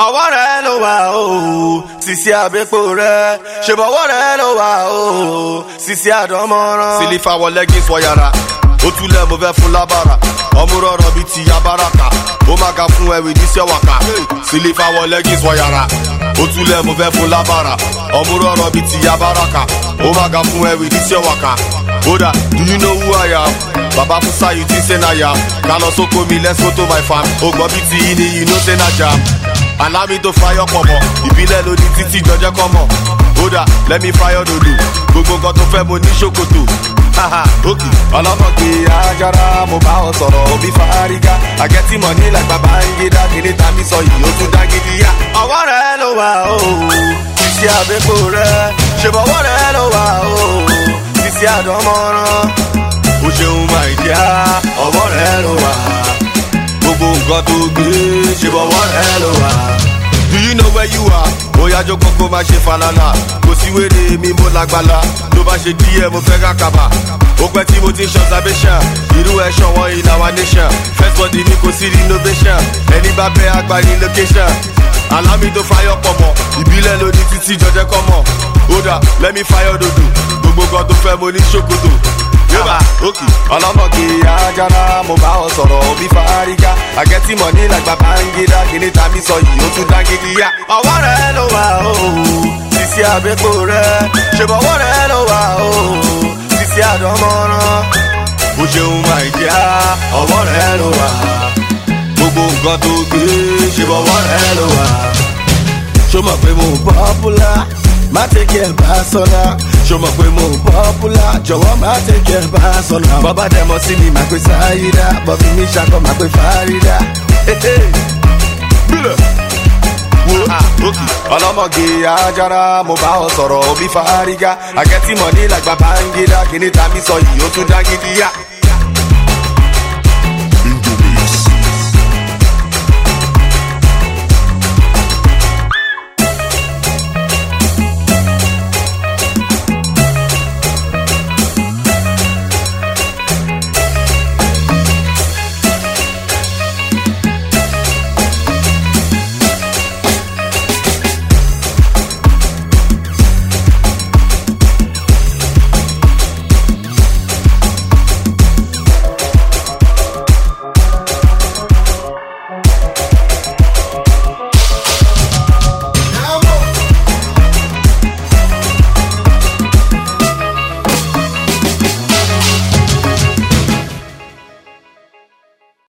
ọwọ́ rẹ̀ ló wà o sisi àbẹ́pọ̀ rẹ̀ ṣèbọ̀wọ́ rẹ̀ ló wà o sisi àdánmọ́ràn. sílífà wọ leggings wọ yàrá ó túlẹ̀ mo fẹ́ fún lábàrà ọmúrọ̀rọ̀ bíi ti yabaraka ó má ga fún ẹ̀wì níṣẹ́ wàkà. sílífà wọ leggings wọ yàrá ó túlẹ̀ mo fẹ́ fún lábàrà ọmúrọ̀rọ̀ bíi ti yabaraka ó má ga fún ẹ̀wì níṣẹ́ wàkà. Oda, do you know who I am? Baba Fusa, you think say na yam. Kalo soko mi, let's go to my farm. Ogbo biti ini, you know say na jam. Allow me to fire pomo. Ìbílẹ̀ ló ní títí jọjẹ́ kọ́mọ. Oda, let me fire dodo. Gbogbo nǹkan tó fẹ́ mo ní ṣòkòtò. Haha, okay. Ọlọ́mọge Ajara, mo bá ọ sọ̀rọ̀ òbí fárígá. Àgẹ́tì mọ̀ ní like Babangida. Kìnìún tàbí sọ yìí, ó tún dá gidi yá. Ọwọ́ rẹ̀ ló wà o, sisi àbẹ́pọ̀ rẹ̀. Ṣèbọ̀wọ́ rẹ̀ ló wà o, sisi àdánmọ́ràn. Ó ṣeun máa ìdíá, ọwọ́ rẹ̀ ló wà. Gbogbo nǹkan tó gbé, ṣèbọ̀wọ́ rẹ̀ ló wà. Do you know where you are? Bóyá jókòó kó má ṣe falala. Kò sí wéré mi mo lágbára. Tó bá ṣe díẹ̀ mo fẹ́ rákàbà. Ó pẹ́ tí mo ti ń ṣe observation. Irú ẹ̀ ṣọ̀wọ́n in our nation. First body mi kò sí renovation. Ẹni bá bẹ́ àgbà ní location. Allow me to fire pọ̀mọ̀. Ìbílẹ̀ ló ní títí jọjẹ́ kọ́mọ̀. Oda, let me fire dodo. Gbogbo nǹkan tó fẹ́ mo ní ṣòkòtò. Yóò okay. Ọlọ́mọge Ajara, mo bá ọ sọ̀rọ̀ òbí fárígá. Àgẹ́tì mọ̀ ní like Babangida. Kìnìún tàbí sọ yìí, ó tún dá gidi yá. Ọwọ́ rẹ̀ ló wà o, sisi àbẹ́pọ̀ rẹ̀. Ṣèbọ̀wọ́ rẹ̀ ló wà o, sisi àdánmọ́ràn. Ó ṣeun máa ìdíá, ọwọ́ rẹ̀ ló wà. Gbogbo nǹkan tó gbé, ṣèbọ̀wọ́ rẹ̀ ló wà. Ṣó mọ̀ pé mo popular, má tẹ̀kẹ́ bá sọ́nà. Ṣó mọ̀ pé mo popular, jọ̀wọ́ má tẹ̀kẹ́ bá sọ́nà. Bọ́bá dẹ̀mọ́ sí mi máa pe sáyidá, bọ́bí mi ṣàkọ́ máa pe fárídá. Bílẹ̀ wo okay. Ọlọ́mọge Ajara, mo bá ọ sọ̀rọ̀ òbí fárígá. Àgẹ́tì mọ̀ ní like Babangida. Kìnìún tàbí sọ yìí, ó tún dá gidi yá.